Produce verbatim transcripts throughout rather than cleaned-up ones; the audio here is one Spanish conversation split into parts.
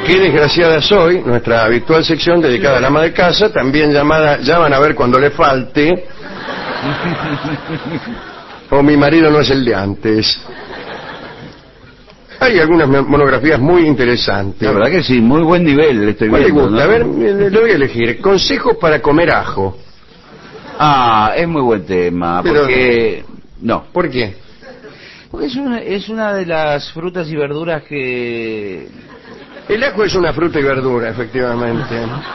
Qué desgraciada soy, nuestra habitual sección dedicada al ama de casa, también llamada Llaman a ver cuando le falte, o Mi marido no es el de antes. Hay algunas monografías muy interesantes. La verdad que sí, muy buen nivel le estoy ¿Cuál le viendo, gusta? ¿no? A ver, le voy a elegir. Consejos para comer ajo. Ah, es muy buen tema, Pero- porque... No, ¿Por qué? porque es una, es una de las frutas y verduras que... El ajo es una fruta y verdura, efectivamente.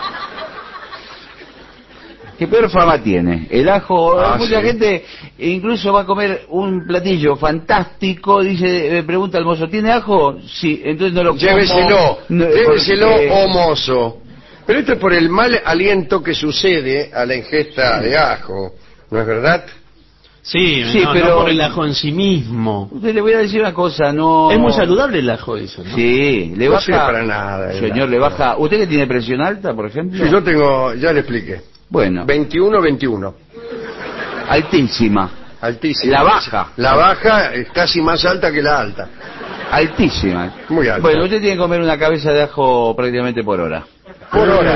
que peor fama tiene. El ajo, Ah, mucha sí. gente incluso va a comer un platillo fantástico, dice, eh, pregunta al mozo, ¿tiene ajo? Sí, entonces no lo como. Lléveselo, No, lléveselo, porque- oh mozo. Pero esto es por el mal aliento que sucede a la ingesta de ajo, ¿no es verdad? Sí, Sí, no, pero- no por el ajo en sí mismo. Usted le voy a decir una cosa, no... Es muy saludable el ajo, eso, ¿no? Sí, le No baja... sirve para nada el Señor, ajo. le baja... ¿Usted que tiene presión alta, por ejemplo? Sí, yo tengo, ya le expliqué. Bueno, veintiuno veintiuno. altísima. Altísima. La baja. La baja es casi más alta que la alta. Altísima. Muy alta. Bueno, usted tiene que comer una cabeza de ajo prácticamente por hora. Por hora.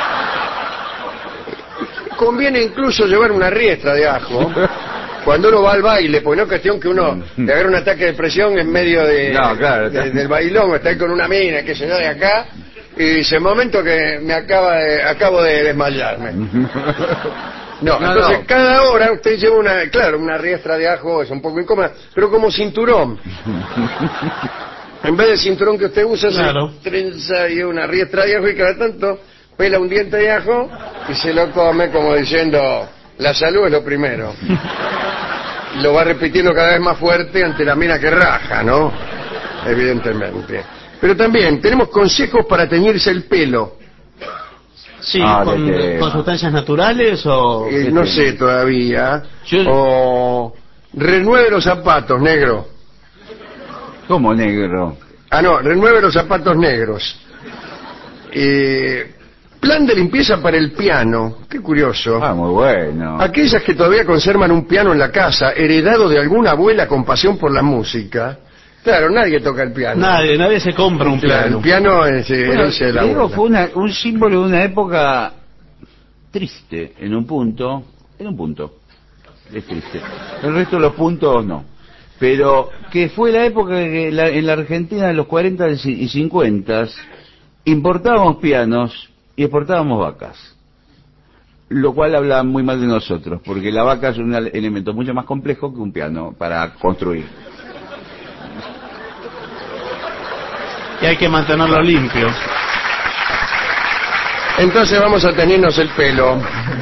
Conviene incluso llevar una riestra de ajo cuando uno va al baile, porque no es cuestión que uno le agarre un ataque de presión en medio de, No, claro, de- del bailón, o está ahí con una mina, que se da de acá, y dice, momento que me acaba de, acabo de desmayarme. No, No, entonces no. cada hora usted lleva una, claro, una riestra de ajo, es un poco incómoda, pero como cinturón. En vez del cinturón que usted usa, Claro. se trenza y una riestra de ajo y cada tanto pela un diente de ajo y se lo come como diciendo, la salud es lo primero. Lo va repitiendo cada vez más fuerte ante la mina que raja, ¿no? Evidentemente. Pero también tenemos consejos para teñirse el pelo. Sí, Ah, con, de tema. con sustancias naturales o... Eh, ¿qué no tiene? sé todavía. Yo- O renueve los zapatos, negro. ¿Cómo negro? Ah, no, renueve los zapatos negros. Eh, plan de limpieza para el piano. Qué curioso. Ah, muy bueno. Aquellas que todavía conservan un piano en la casa, heredado de alguna abuela con pasión por la música. Claro, nadie toca el piano. Nadie, nadie se compra un Claro, piano. el piano es eh, Bueno, herencia de la digo, abuela. fue una- un símbolo de una época triste, en un punto, en un punto, es triste. El resto de los puntos no. Pero que fue la época que la- en la Argentina de los cuarenta y cincuenta importábamos pianos y exportábamos vacas. Lo cual habla muy mal de nosotros, porque la vaca es un ele- elemento mucho más complejo que un piano para construir. Y hay que mantenerlo limpio. Entonces vamos a teñirnos el pelo.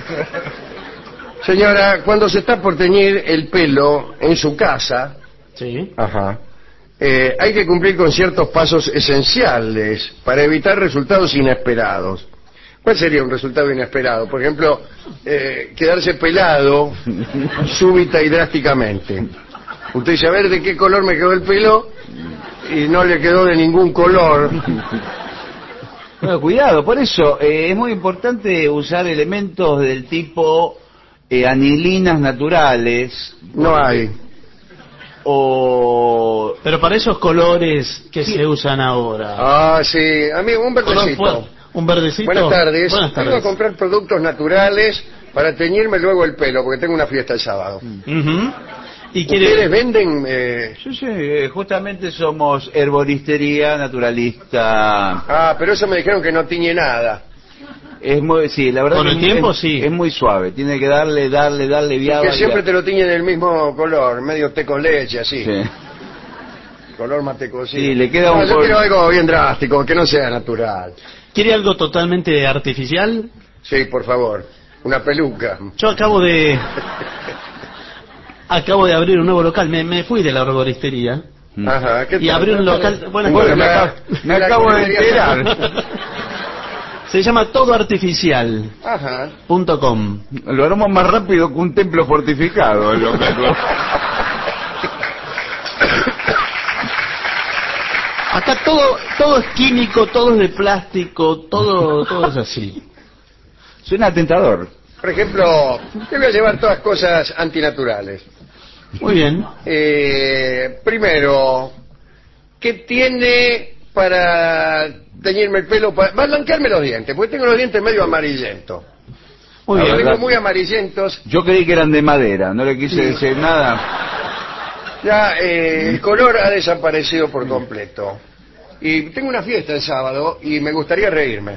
Señora, cuando se está por teñir el pelo en su casa, Sí. ajá, eh, hay que cumplir con ciertos pasos esenciales para evitar resultados inesperados. ¿Cuál sería un resultado inesperado? Por ejemplo, eh, quedarse pelado súbita y drásticamente. Usted dice, a ver de qué color me quedó el pelo, y no le quedó de ningún color. Bueno, cuidado, por eso eh, es muy importante usar elementos del tipo eh, anilinas naturales. No hay. O... Pero para esos colores que se usan ahora. Ah, sí, amigo, un Color verdecito. fuerte. Un verdecito. Buenas tardes. Buenas Vengo a tardes. comprar productos naturales para teñirme luego el pelo, porque tengo una fiesta el sábado. Ujú. ¿Y ¿Ustedes quiere...? venden...? Eh... Sí, sí, eh, justamente somos herboristería naturalista. Ah, pero eso me dijeron que no tiñe nada. Es muy, sí, la verdad Con que el es muy- tiempo, es, sí. es muy suave. Tiene que darle, darle, darle Y viaba. que siempre viaba. te lo tiñen del mismo color, medio té con leche, así. Sí. Color mate cocido. Sí, le queda No, un yo col- quiero algo bien drástico, que no sea natural. ¿Quiere algo totalmente artificial? Sí, por favor. Una peluca. Yo acabo de... Acabo de abrir un nuevo local. Me, me fui de la arboristería. Ajá, ¿qué Y tal? abrí un local... Buenas Bueno, tardes. me acabo, me acabo de enterar. Se llama todo artificial Ajá. punto com. Lo haremos más rápido que un templo fortificado. el local. Acá todo todo es químico, todo es de plástico, todo todo es así. Suena tentador. Por ejemplo, te voy a llevar todas cosas antinaturales. Muy bien. Eh, primero, ¿qué tiene para teñirme el pelo, para, para blanquearme los dientes, porque tengo los dientes medio amarillentos. Muy Los bien. tengo verdad. muy amarillentos. Yo creí que eran de madera, no le quise decir nada. Ya eh, el color ha desaparecido por completo. Y tengo una fiesta el sábado y me gustaría reírme.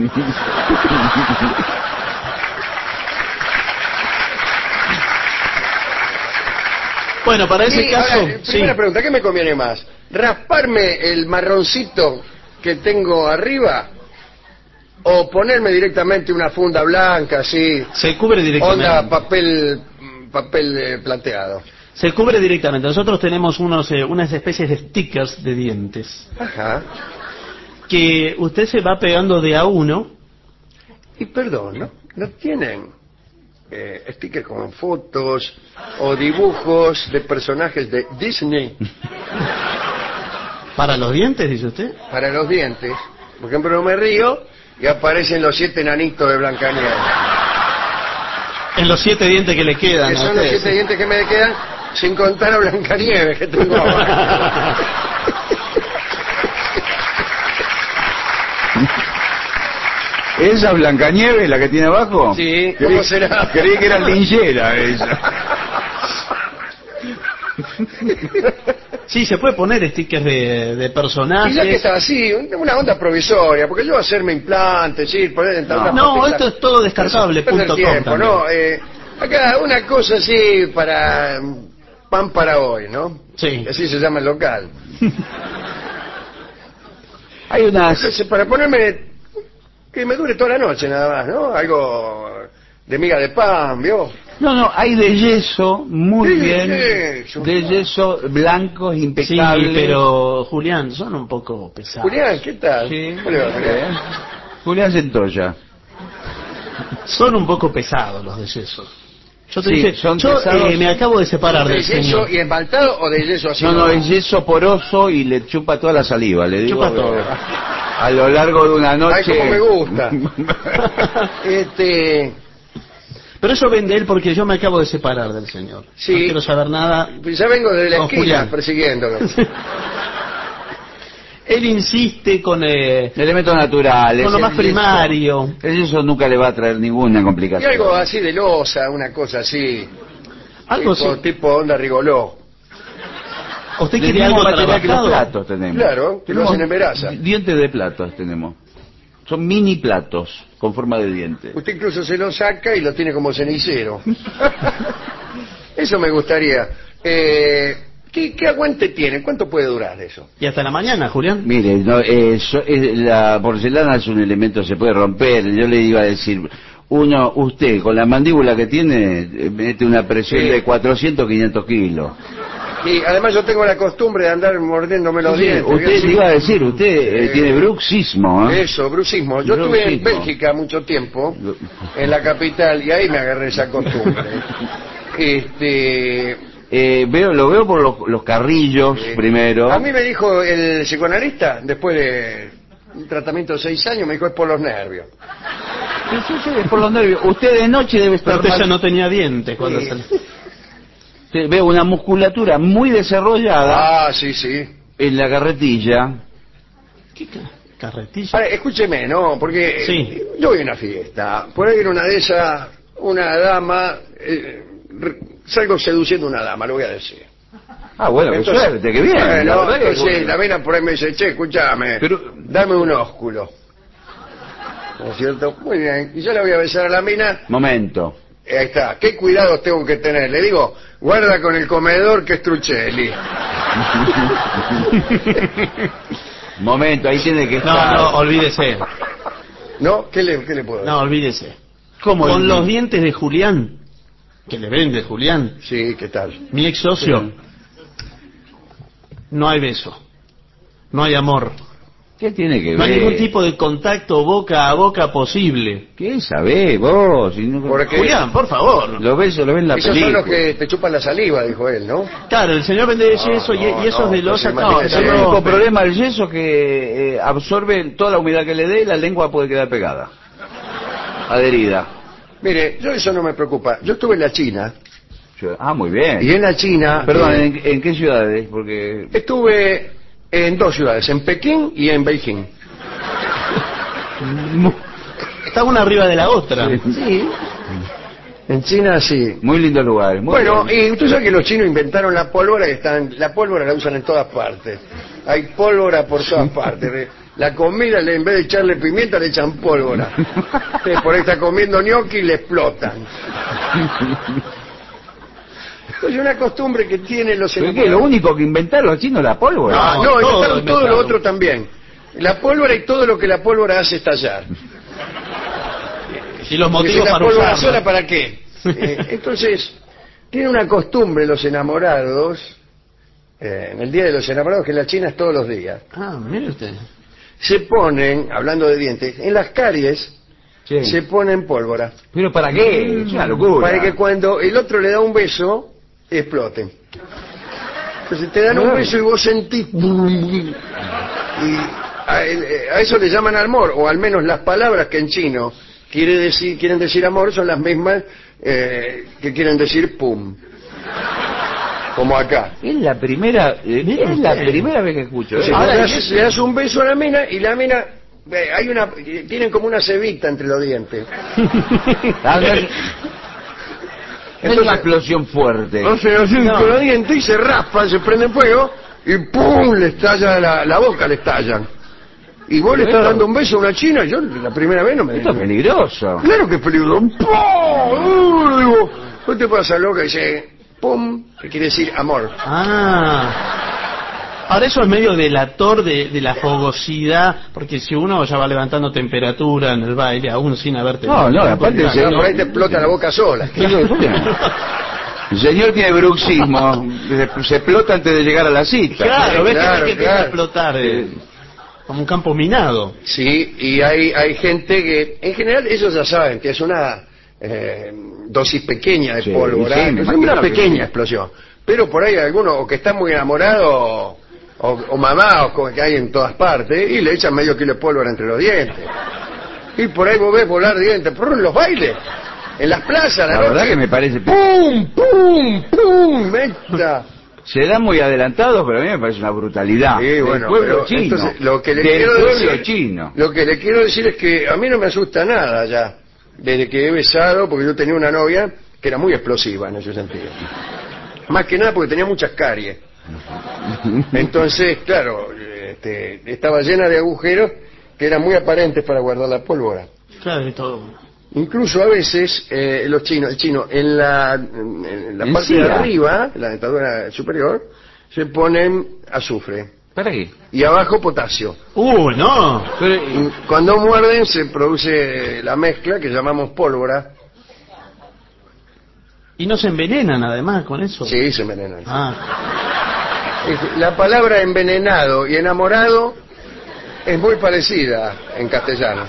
Bueno, para ese Y, caso, ahora, primera sí. pregunta, ¿qué me conviene más? ¿Rasparme el marroncito que tengo arriba o ponerme directamente una funda blanca así, Se cubre directamente. onda papel papel eh, plateado? Se cubre directamente. Nosotros tenemos unos, eh, unas especies de stickers de dientes Ajá. que usted se va pegando de a uno. Y perdón, ¿no? ¿No tienen eh, stickers con fotos o dibujos de personajes de Disney ¿Para los dientes, dice usted? para los dientes? Por ejemplo, no me río y aparecen los siete enanitos de Blancanieves. En los siete dientes que le quedan. Que a son los ustedes. siete dientes que me quedan, sin contar a Blancanieves que tengo ahora. ¿Esa Blancanieves, la que tiene abajo? Sí, ¿cómo Creí- será? Creí que era linchera esa. Sí, se puede poner stickers de, de personajes. Y ya que está así, una onda provisoria, porque yo hacerme implantes, sí, poner dentaduras No, postizas, esto es todo descartable, perder punto com tiempo, también. ¿no? Eh, acá una cosa así para mm, pan para hoy, ¿no? Sí. Así se llama el local. Hay unas... Entonces, para ponerme que me dure toda la noche nada más, ¿no? Algo de miga de pan, ¿vio? No, no, hay de yeso, muy Sí, bien. yeso. De yeso, blancos, Sí, impecables. pero Julián, son un poco pesados. Julián, ¿qué tal? Sí, ¿Cómo le va, Julián? bien. Julián Centolla. Son un poco pesados los de yeso. Yo te Sí, dije, son yo pesados. eh, me acabo de separar ¿De del yeso señor. y esmaltado o de yeso así? No, no, es yeso poroso y le chupa toda la saliva, le digo. Chupa todo. A lo largo de una noche. Ay, cómo me gusta. Este, Pero eso vende él porque yo me acabo de separar del señor. Sí. No quiero saber nada. ya vengo de la Con esquina Julián. persiguiéndolo. Él insiste con, eh, Elementos naturales. con lo el más yeso. primario. El yeso nunca le va a traer ninguna Y complicación. algo así de losa, una cosa así. Algo tipo, así. tipo onda rigoló. ¿Usted Del quiere mismo algo material que los trabajado? platos tenemos. Claro, que lo Tenemos hacen en veraza. dientes de platos tenemos. Son mini platos con forma de diente. Usted incluso se lo saca y lo tiene como cenicero. Eso me gustaría. Eh, ¿qué, ¿Qué aguante tiene? ¿Cuánto puede durar eso? Y hasta la mañana, Julián. Mire, no, eh, so- eh, la porcelana es un elemento, se puede romper. Yo le iba a decir, uno, usted con la mandíbula que tiene, eh, mete una presión Sí. de cuatrocientos, quinientos kilos. Y además yo tengo la costumbre de andar mordiéndome los Sí, dientes. usted ¿sí? le iba a decir, usted eh, Eh, tiene bruxismo, ¿eh? Eso, bruxismo. Yo estuve en Bruxismo. Bélgica mucho tiempo, en la capital, y ahí me agarré esa costumbre. Este, Eh, veo, lo veo por los, los carrillos eh, primero. A mí me dijo el psicoanalista, después de un tratamiento de seis años, me dijo es por los nervios. Sí, sí, sí, es por los nervios. Usted de noche debe estar Usted mal- ya no tenía dientes cuando Sí. salió. Te- Veo una musculatura muy desarrollada Ah, sí, sí. en la carretilla. ¿Qué ca- carretilla? Ahora, escúcheme, ¿no? Porque eh, Sí. yo voy a una fiesta, por ahí en una de esas, una dama, eh, re- salgo seduciendo a una dama, lo voy a decir. Ah, bueno, qué Entonces, suerte, qué bien. bueno, la verdad que entonces, bueno. la mina por ahí me dice, che, escúchame, Pero- dame un ósculo. ¿No es cierto? Muy bien. Y yo le voy a besar a la mina, Momento. eh, ahí está. ¿Qué cuidados tengo que tener? Le digo, guarda con el comedor que es Truchelli. Momento, ahí tiene que No, estar. no, olvídese. ¿No? ¿Qué le, qué le puedo decir? No, olvídese. ¿Cómo Con el- los dientes de Julián, que le vende Julián, Sí, ¿qué tal? mi ex socio, no hay beso, no hay amor, ¿Qué tiene que no hay ver? ningún tipo de contacto boca a boca posible. ¿Qué sabés vos? Si no- Porque- Julián, por favor. Lo ves, lo ves en la Esos película. son los que te chupan la saliva, dijo él, ¿no? Claro, el señor vende de yeso y, no, y esos no, de losa, entonces no, imagínese. eso El Sí. único no. problema del yeso es que eh, absorbe toda la humedad que le dé y la lengua puede quedar pegada. Adherida. Mire, yo eso no me preocupa. Yo estuve en la China, Yo- Ah, muy bien. y en la China... Perdón, eh, ¿en, en qué ciudades? Porque... estuve En dos ciudades, en Pekín y en Beijing. Está una arriba de la otra. Sí. En China sí. Muy lindo lugar. Muy Bueno, bien. y usted sabe que los chinos inventaron la pólvora y están, la pólvora la usan en todas partes. Hay pólvora por todas partes. La comida, en vez de echarle pimienta, le echan pólvora. Usted por ahí está comiendo ñoqui y le explotan. Es una costumbre que tienen los ¿Pero qué? ¿Lo único que inventaron los chinos la pólvora? No, no, todo inventaron todo inventaron. lo otro también. La pólvora y todo lo que la pólvora hace estallar. Y los Porque motivos si la para pólvora usarla. sola, ¿para qué? Eh, entonces, tiene una costumbre los enamorados, eh, en el Día de los Enamorados, que en la China es todos los días. Ah, mire usted. Se ponen, hablando de dientes, en las caries Sí. se ponen pólvora. ¿Pero para qué? Es una locura. Para que cuando el otro le da un beso, exploten. Entonces te dan un Claro. beso y vos sentís... Y a, a eso le llaman amor, o al menos las palabras que en chino quiere decir, quieren decir amor son las mismas eh, que quieren decir pum. Como acá. Es la primera, eh, es la primera vez que escucho. ¿eh? Entonces, Ahora, le, ¿y das, eso? le das un beso a la mina y la mina... eh, hay una tienen como una cebita entre los dientes. Ah, no es- no es una Entonces, explosión fuerte. entonces así No. con los dientes y se raspan, se prenden fuego y ¡pum! Le estalla la, la boca, le estallan. Y vos le Pero estás esto- dando un beso a una china, yo la primera vez no me... Esto es peligroso. Claro que es peligroso. ¡Pum! Uh, digo, ¿qué te pasa, loca? Y dice, ¡pum! Que quiere decir amor. Ah. Ahora eso es medio delator de, de la fogosidad, porque si uno ya va levantando temperatura en el baile, aún sin haberte... No, no, aparte No, el señor- por ahí te explota la boca sola. ¿Qué es lo que tiene? El señor tiene bruxismo, se, se explota antes de llegar a la cita. Claro, ves Claro, que, que empieza a claro. explotar eh, como un campo minado. Sí, y hay, hay gente que, en general, ellos ya saben que es una eh, dosis pequeña de Sí, pólvora, sí, me es imagino una que pequeña sí. explosión. Pero por ahí hay algunos o que están muy enamorados o, o mamados, como que hay en todas partes, y le echan medio kilo de pólvora entre los dientes. Y por ahí vos ves volar dientes, por en los bailes, en las plazas, La la verdad noche. que me parece... ¡Pum, pum, pum! ¡Meta! Se dan muy adelantados, pero a mí me parece una brutalidad. Sí, Del bueno, pueblo pero chino. entonces, lo que le Del quiero pueblo decir, chino. Lo que le quiero decir es que a mí no me asusta nada ya, desde que he besado, porque yo tenía una novia que era muy explosiva en ese sentido. Más que nada porque tenía muchas caries. Entonces, claro, este, estaba llena de agujeros que eran muy aparentes para guardar la pólvora. Claro, y todo. Incluso a veces eh, los chinos, el chino, en la, en la parte de Encía. arriba, la dentadura superior, se ponen azufre ¿Para qué? y abajo potasio. ¡Uh, no! Pero, Y cuando muerden se produce la mezcla que llamamos pólvora. Y no se envenenan además con eso. Sí, se envenenan. Ah, Es- La palabra envenenado y enamorado es muy parecida en castellano.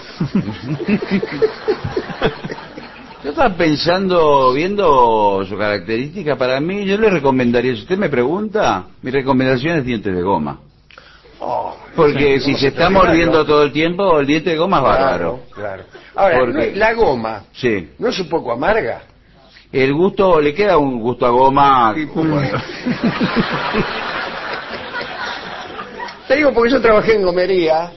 yo estaba pensando, viendo su característica, para mí, yo le recomendaría, si usted me pregunta, mi recomendación es dientes de goma. Oh, Porque sí, si se está ¿cómo se mordiendo termina? todo el tiempo, el diente de goma es bárbaro. Claro, claro. Ahora, Porque- ¿no- la goma, Sí. ¿no es un poco amarga? El gusto, le queda un gusto a goma. Sí, bueno. Te digo porque yo trabajé en gomería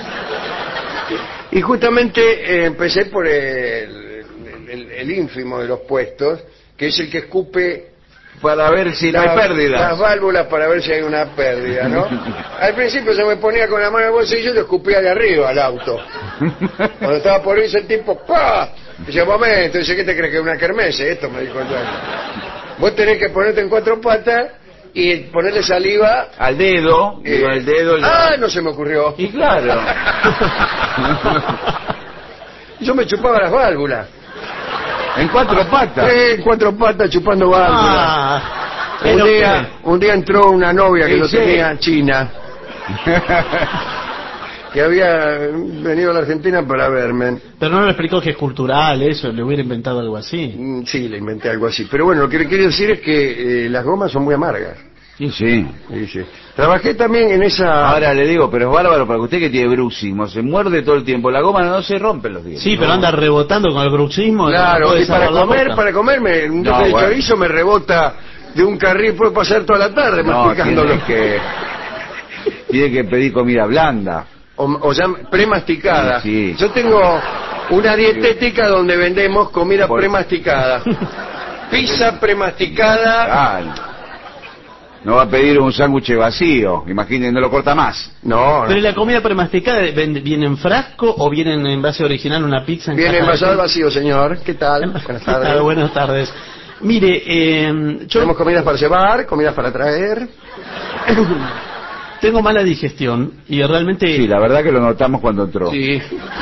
y justamente eh, empecé por el, el- el ínfimo de los puestos, que es el que escupe Para ver si no hay la- pérdidas. las válvulas para ver si hay una pérdida, ¿no? Al principio se me ponía con la mano en el bolsillo y lo escupía de arriba al auto. Cuando estaba por irse el tipo, ¡pah! Dice, momento, dice, ¿qué te crees que es una kermesse? Esto me dijo yo. Vos tenés que ponerte en cuatro patas y ponerle saliva. Al dedo, eh, digo, el dedo. Ah, no se me ocurrió. Y claro. Yo me chupaba las válvulas. En cuatro patas. Eh, en cuatro patas chupando válvulas. ah, un, pero día, un día entró una novia que Sí, lo sí. tenía china, que había venido a la Argentina para verme. Pero no me explicó que es cultural eso, le hubiera inventado algo así. Mm, Sí, le inventé algo así. Pero bueno, lo que le quiero decir es que eh, las gomas son muy amargas. Sí, sí. Sí, sí. Trabajé también en esa... Ahora le digo, pero es bárbaro para usted que tiene bruxismo, se muerde todo el tiempo, la goma no se rompe los dientes. Sí, pero anda rebotando con el bruxismo. no Claro, puede y para cerrar la comer, boca. para comerme, un No, doble de bueno. chorizo me rebota de un carril, puede pasar toda la tarde No, masticándolo. tiene que... Tiene que pedir comida blanda. O, o ya premasticada. Sí, sí. Yo tengo una dietética donde vendemos comida Por- premasticada. Pizza premasticada. Claro. No va a pedir un sándwich vacío, imaginen, no lo corta más. No, Pero no. la comida premasticada, ven- ¿viene en frasco o viene en envase original una pizza en Viene caja de envasado al pizza? vacío, señor. ¿Qué tal? Buenas ¿Qué tardes. tal? Buenas tardes. Mire, eh, yo Tenemos comidas para llevar, comidas para traer. tengo mala digestión y realmente... Sí, la verdad que lo notamos cuando entró. Sí.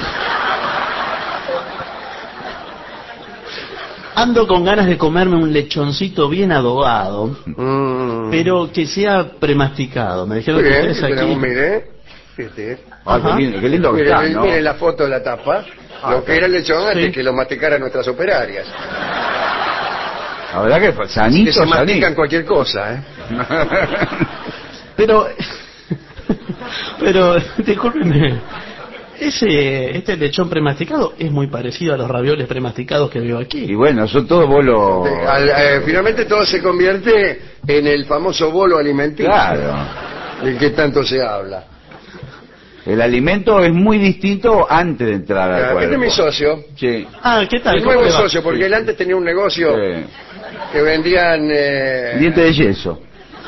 Ando con ganas de comerme un lechoncito bien adobado, Mm. pero que sea premasticado. Me dijeron Muy que bien, ustedes tenemos, aquí... mire. Fíjate. Ah, Ajá. qué lindo, qué lindo que Mire, está, mire ¿no? la foto de la tapa. Ah, lo que era el lechón antes sí. que lo masticaran nuestras operarias. La verdad que fue sanito, Que se mastican sanito. cualquier cosa, ¿eh? Pero... pero, discúlpeme, ese, este lechón premasticado es muy parecido a los ravioles premasticados que veo Y aquí. bueno, son todos bolos... Eh, al- eh, finalmente todo se convierte en el famoso bolo alimenticio. Claro. Del que tanto se habla. El alimento es muy distinto antes de entrar al Ah, cuerpo. Este es mi socio. Sí. Ah, ¿qué tal? El ¿Cómo nuevo le va? socio, porque Sí. él antes tenía un negocio Sí. que vendían... Eh, Diente de yeso.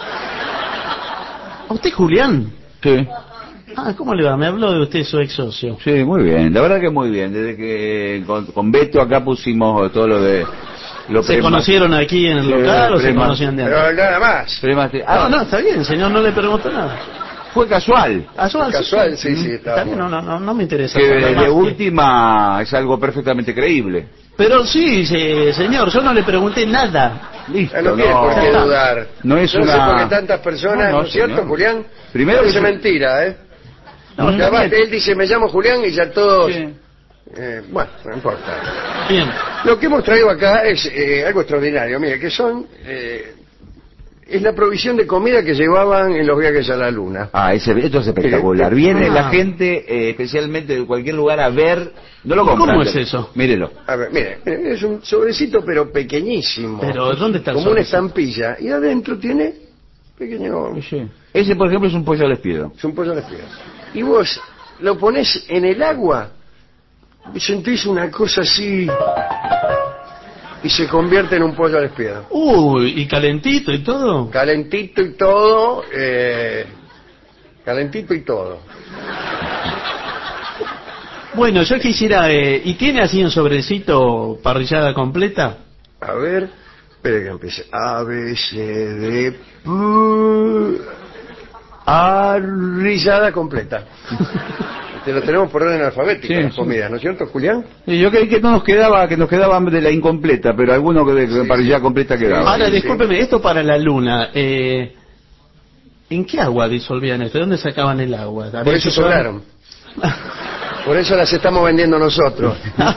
¿A usted, Julián? Sí. Ah, ¿cómo le va? Me habló de usted, su ex socio. Sí, muy bien. La verdad que muy bien. Desde que con, con Beto acá pusimos todo lo de... Lo ¿Se prema- conocieron aquí en el Sí, local o se prema- conocían de antes? Pero nada más. premasti- Ah, Ah, no, está bien, señor, no le pregunto nada. fue casual. Casual, Casual, sí, sí, Está está bien, no, bueno. no, no, no me interesa. Que saber de, más de que- última es algo perfectamente creíble. Pero sí, se- señor, yo no le pregunté nada. Listo, Eh, no tiene por qué no. dudar. No es Yo no sé una- por qué tantas personas, No, ¿no, no, es cierto, señor. Julián? Primero Parece que- mentira, ¿eh? No, Porque está además bien. él dice, me llamo Julián y ya todos... Sí. eh, bueno, no importa. Bien. Lo que hemos traído acá es eh, algo extraordinario, mire, que son... eh, es la provisión de comida que llevaban en los viajes a la luna. Ah, ese, esto es espectacular. Viene Ah. la gente eh, especialmente de cualquier lugar a ver... No lo ¿Y cómo compran. es eso? Mírelo. A ver, mire, mire, es un sobrecito pero pequeñísimo. Pero, ¿dónde está el Como una sobrecito? estampilla. Y adentro tiene pequeño... Ese, por ejemplo, es un pollo al espiedo. Es un pollo a las piedras. Y vos lo pones en el agua y sentís una cosa así y se convierte en un pollo al espiedo. Uy, y calentito y todo. Calentito y todo, eh, calentito y todo. Bueno, yo quisiera... Eh, ¿y tiene así un sobrecito parrillada completa? A ver, espere que empiece. A, B, C, D, P, arrillada completa. Te lo tenemos por orden alfabética, Sí, las sí. comidas, ¿no es cierto, Julián? Y yo creí que no nos quedaba, que nos quedaba de la incompleta, pero alguno que de Sí, parrilla sí. completa quedaba. Ahora, sí. discúlpeme, esto para la luna. Eh, ¿En qué agua disolvían esto? ¿De dónde sacaban el agua? Por ¿Había eso que llevar- sobraron. Por eso las estamos vendiendo nosotros.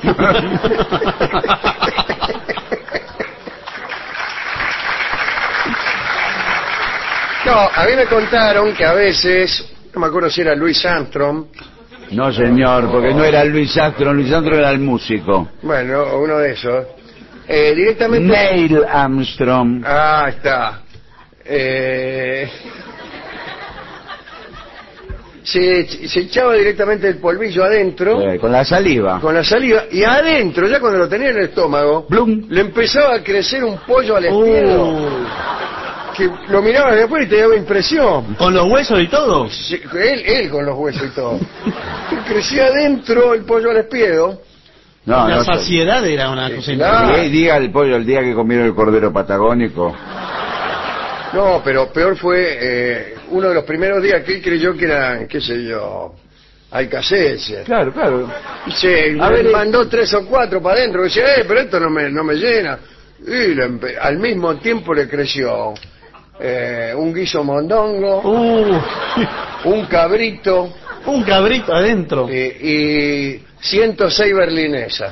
No, a mí me contaron que a veces, no me acuerdo si era Louis Armstrong, No, señor, porque no era Luis Armstrong, Luis Armstrong era el músico. bueno, uno de esos, eh, directamente... Neil Armstrong. Ah, está. Eh, se, se echaba directamente el polvillo adentro, Eh, con la saliva. con la saliva, y adentro, ya cuando lo tenía en el estómago, Blum. le empezaba a crecer un pollo al espiedo, Uh, que lo mirabas de afuera y te daba impresión. ¿Con los huesos y todo? Sí, Él, él con los huesos y todo. Crecía adentro el pollo al espiedo. No, la no, saciedad era una Sí, cosa claro. impresionante. Sí, diga el pollo el día que comieron el cordero patagónico. No, pero peor fue eh, uno de los primeros días que él creyó que eran, qué sé yo, alcacelser. Claro, claro. Y se A ver, mandó tres o cuatro para adentro. Y decía, eh, pero esto no me, no me llena. Y le empe- al mismo tiempo le creció eh, un guiso mondongo, Uh, un cabrito un cabrito adentro. eh, y ciento seis berlinesas.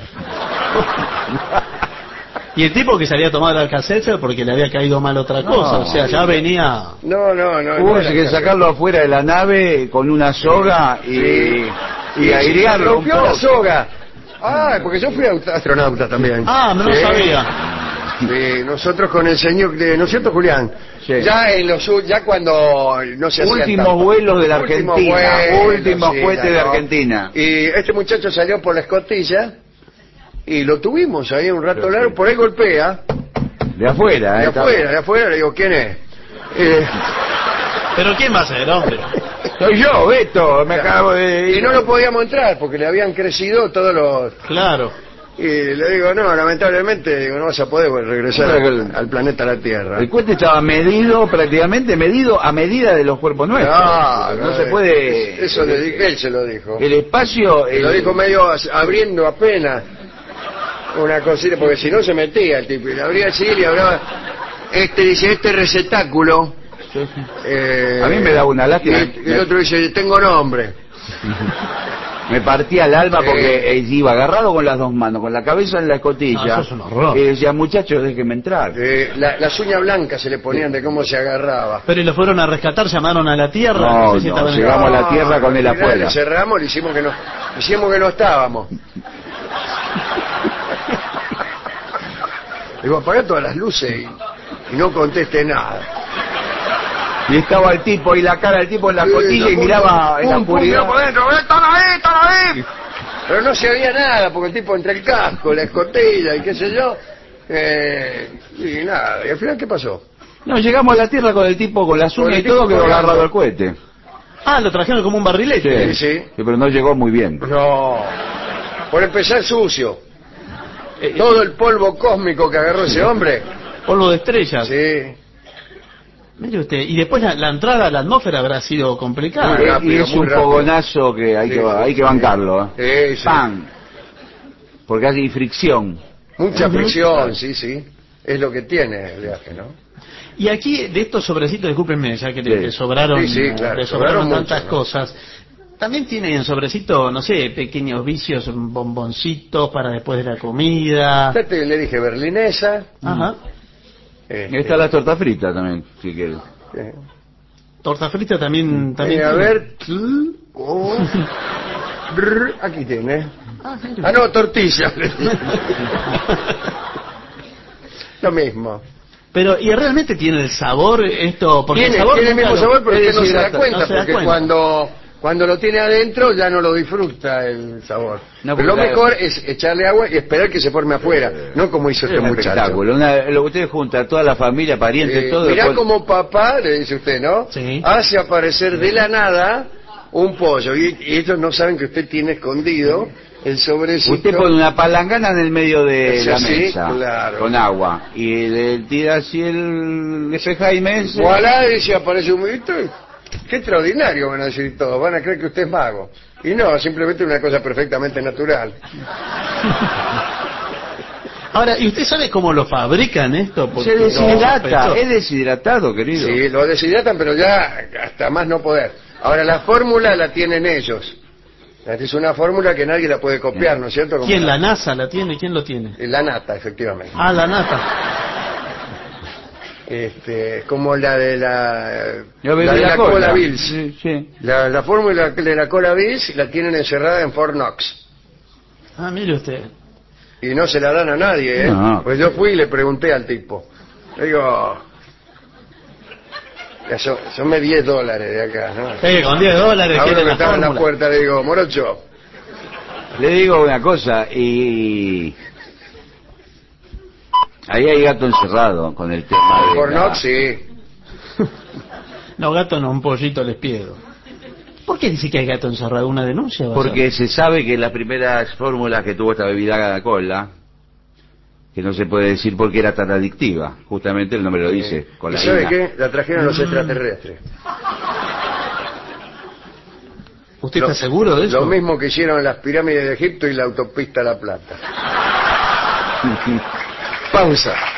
Y el tipo que salía a tomar alcacelser porque le había caído mal otra No. cosa. O sea, ya venía... No, no, no. no Hubo era que alcacelser. sacarlo afuera de la nave con una soga y, Sí. y se airearlo un rompió la poco. soga. Ah, porque yo fui aut- astronauta también. Ah, no lo Sí. sabía. Sí, nosotros con el señor, de- ¿no es cierto, Julián? Sí. Ya en los u- ya cuando no se hacían Últimos tanto. vuelos de la Últimos Argentina, vuelos, últimos sí, cohetes de claro. Argentina. Y este muchacho salió por la escotilla y lo tuvimos ahí un rato Sí, largo, sí. por ahí golpea, De afuera, de ¿eh? afuera, de afuera, le digo, ¿quién es? Eh, Pero ¿quién va a ser, hombre? Soy yo, Beto, me acabo de ir. y no lo podíamos entrar porque le habían crecido todos los... Claro. Y le digo, no, lamentablemente, digo, no vas a poder regresar al, al planeta la Tierra. El cohete estaba medido, prácticamente medido a medida de los cuerpos nuestros. No, no, se puede... Eso le dije, él se lo dijo. El espacio... Y lo el- dijo medio as- abriendo apenas una cosita, porque si no se metía el tipo, y le abría así y le hablaba, este dice, este receptáculo, eh, A mí me da una lástima. y, y el otro dice, tengo nombre. Me partía el alma Sí. porque eh, iba agarrado con las dos manos, con la cabeza en la No, escotilla. eso es un horror. Y decía, muchachos, déjenme entrar. Eh, la- las uñas blancas se le ponían de cómo se agarraba. Pero y lo fueron a rescatar, llamaron a la tierra. No, sé si no, estaban en- llegamos a la tierra con él al final afuera. le cerramos, le hicimos que no, le hicimos que no estábamos. Digo, apaga todas las luces y, y no conteste nada. Y estaba el tipo, y la cara del tipo en la Sí, escotilla y pum, miraba en la pum, pum, oscuridad. mirá por dentro, ¡eh, están ahí, están ahí! Pero no se veía nada, porque el tipo entre el casco, la escotilla y qué sé yo, eh, y nada, y al final, ¿qué pasó? No, llegamos a la tierra con el tipo, con las Con uñas el y todo, tipo quedó colgando. agarrado al cohete. Ah, lo trajeron como un barrilete. Sí, sí. pero no llegó muy bien. No, por empezar sucio. Eh, Todo el polvo cósmico que agarró ese hombre, Polvo de estrellas. sí. Mire usted, y después la, la entrada a la atmósfera habrá sido complicada. Muy Eh, rápido, y es muy un rápido. fogonazo que hay Sí, que, sí, hay que sí. bancarlo. ¿eh? Sí, sí. ¡Pam! Porque hay fricción. Mucha Ujú. fricción, sí, sí. Es lo que tiene el viaje, ¿no? Y aquí, de estos sobrecitos, discúlpenme, ya que le, Sí. le sobraron, Sí, sí, claro, le sobraron sobraron mucho, tantas ¿no? cosas, también tienen en sobrecito, no sé, pequeños vicios, bomboncitos para después de la comida. Ya te le dije berlinesa. Ajá. este, Está la torta frita también, si quieres. eh, Torta frita también. también eh, a tiene. ver. tl, oh, brr, aquí tiene. Ah, mira. Ah, no, tortilla. Lo mismo. Pero, ¿y realmente tiene el sabor esto? Porque Tiene, el sabor tiene el nunca mismo lo- sabor, pero es usted no se da deshidrata- cuenta, no se da porque cuenta. cuando cuando lo tiene adentro ya no lo disfruta el sabor. No, pero lo porque la- mejor es echarle agua y esperar que se forme afuera, no como hizo Es este un muchacho. espectáculo. Una, lo que usted junta a toda la familia, parientes, Eh, todo. mirá después- como papá, le dice usted, ¿no? Sí. Hace aparecer de la nada un pollo. Y, y ellos no saben que usted tiene escondido el sobrecito. Usted pone una palangana en el medio de Es la así, mesa, claro. con agua, y le tira así el ese Jaime ese. Voilà, y se aparece un momento. Qué extraordinario, van a decir todos. Van a creer que usted es mago. Y no, simplemente una cosa perfectamente natural. Ahora, ¿y usted sabe cómo lo fabrican esto? Porque Se deshidrata, sospecho. es deshidratado, querido. Sí, lo deshidratan, pero ya hasta más no poder. Ahora, la fórmula la tienen ellos. Es una fórmula que nadie la puede copiar, ¿no es cierto? Como ¿Quién? ¿La NASA la tiene? ¿Quién lo tiene? La nata, efectivamente. Ah, la nata. Este, como la de la, Yo bebí la de la cola. Cola Bills. Sí, sí. La, la fórmula de la Cola Bills la tienen encerrada en Fort Knox. Ah, mire usted. Y no se la dan a nadie, ¿eh? No. Pues yo fui y le pregunté al tipo. Le digo, ya son, sonme diez dólares de acá, ¿no? Eh, con diez dólares Ahora quiere que la estaba en la fórmula. puerta le digo, morocho, Le digo una cosa, y ahí hay gato encerrado con el tema de Fort la- Knox sí. No, gato no, un pollito les pido. ¿Por qué dice que hay gato encerrado? ¿Una denuncia? va a Porque se sabe que las primeras fórmulas que tuvo esta bebida cola, que no se puede decir por qué era tan adictiva, justamente el nombre lo dice, con ¿Y la sabe ina. qué? La trajeron los extraterrestres. ser? ¿Usted Lo- está seguro de eso? Lo mismo que hicieron las pirámides de Egipto y la autopista a La Plata. Pausa.